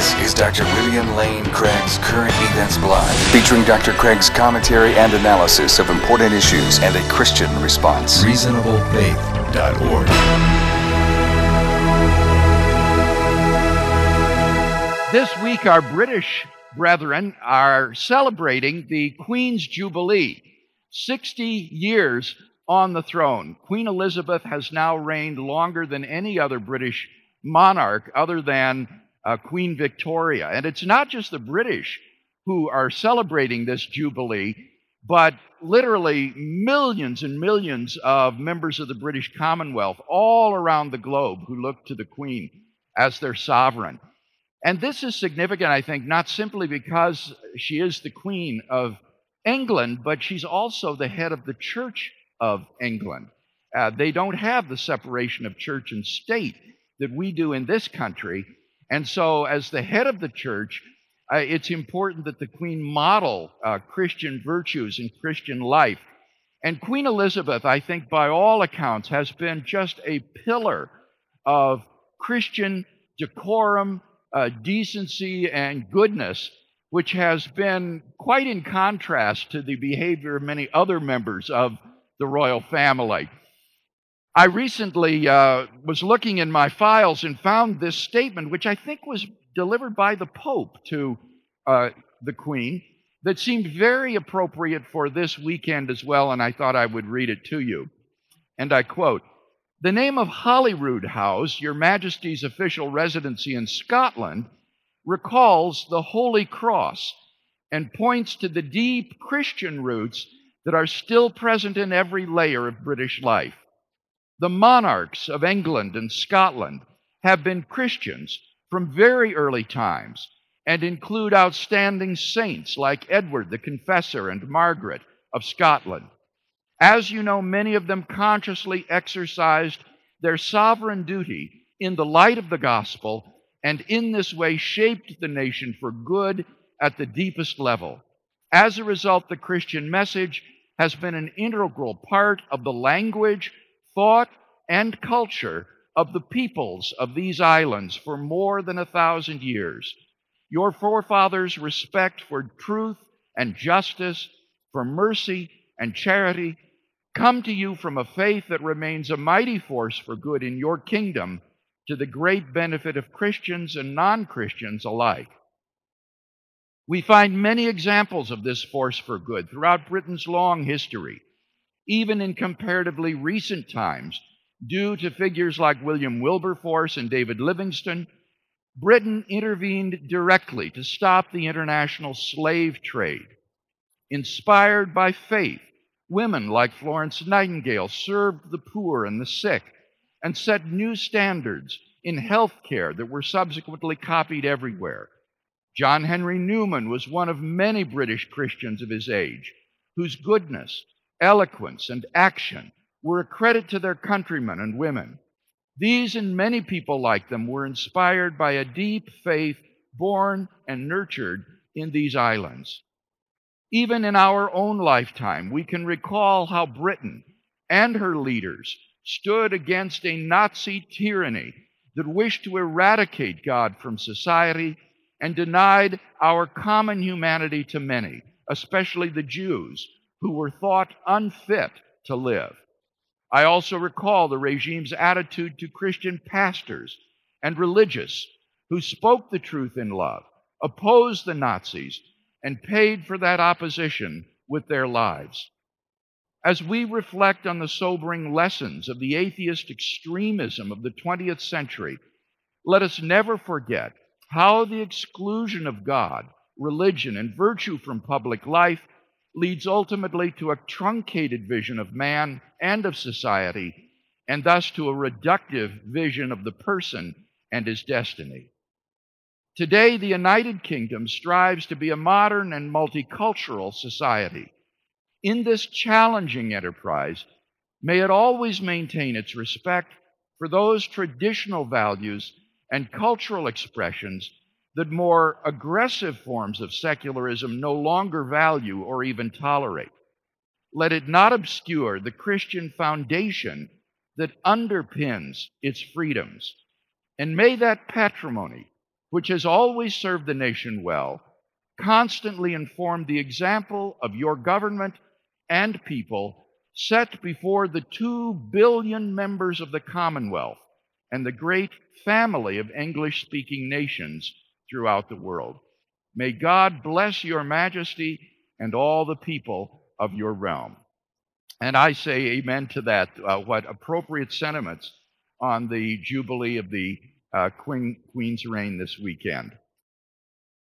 This is Dr. William Lane Craig's Current Events Blog, featuring Dr. Craig's commentary and analysis of important issues and a Christian response. ReasonableFaith.org. This week, our British brethren are celebrating the Queen's Jubilee, 60 years on the throne. Queen Elizabeth has now reigned longer than any other British monarch other than Queen Victoria. And it's not just the British who are celebrating this Jubilee, but literally millions and millions of members of the British Commonwealth all around the globe who look to the Queen as their sovereign. And this is significant, I think, not simply because she is the Queen of England, but she's also the head of the Church of England. They don't have the separation of church and state that we do in this country. And so as the head of the church, it's important that the Queen model Christian virtues and Christian life. And Queen Elizabeth, I think, by all accounts, has been just a pillar of Christian decorum, decency, and goodness, which has been quite in contrast to the behavior of many other members of the royal family. I recently was looking in my files and found this statement, which I think was delivered by the Pope to the Queen, that seemed very appropriate for this weekend as well, and I thought I would read it to you. And I quote, "The name of Holyrood House, Your Majesty's official residency in Scotland, recalls the Holy Cross and points to the deep Christian roots that are still present in every layer of British life. The monarchs of England and Scotland have been Christians from very early times and include outstanding saints like Edward the Confessor and Margaret of Scotland. As you know, many of them consciously exercised their sovereign duty in the light of the gospel and in this way shaped the nation for good at the deepest level. As a result, the Christian message has been an integral part of the language, thought, and culture of the peoples of these islands for more than 1,000 years. Your forefathers' respect for truth and justice, for mercy and charity, come to you from a faith that remains a mighty force for good in your kingdom, to the great benefit of Christians and non-Christians alike." We find many examples of this force for good throughout Britain's long history. Even in comparatively recent times, due to figures like William Wilberforce and David Livingstone, Britain intervened directly to stop the international slave trade. Inspired by faith, women like Florence Nightingale served the poor and the sick and set new standards in health care that were subsequently copied everywhere. John Henry Newman was one of many British Christians of his age whose goodness, eloquence, and action were a credit to their countrymen and women. These and many people like them were inspired by a deep faith born and nurtured in these islands. Even in our own lifetime, we can recall how Britain and her leaders stood against a Nazi tyranny that wished to eradicate God from society and denied our common humanity to many, especially the Jews, who were thought unfit to live. I also recall the regime's attitude to Christian pastors and religious who spoke the truth in love, opposed the Nazis, and paid for that opposition with their lives. As we reflect on the sobering lessons of the atheist extremism of the 20th century, let us never forget how the exclusion of God, religion, and virtue from public life leads ultimately to a truncated vision of man and of society, and thus to a reductive vision of the person and his destiny. Today, the United Kingdom strives to be a modern and multicultural society. In this challenging enterprise, may it always maintain its respect for those traditional values and cultural expressions that more aggressive forms of secularism no longer value or even tolerate. Let it not obscure the Christian foundation that underpins its freedoms. And may that patrimony which has always served the nation well, constantly informed the example of your government and people set before the 2 billion members of the Commonwealth and the great family of English-speaking nations throughout the world. May God bless your majesty and all the people of your realm. And I say amen to that. What appropriate sentiments on the Jubilee of the Queen's reign this weekend.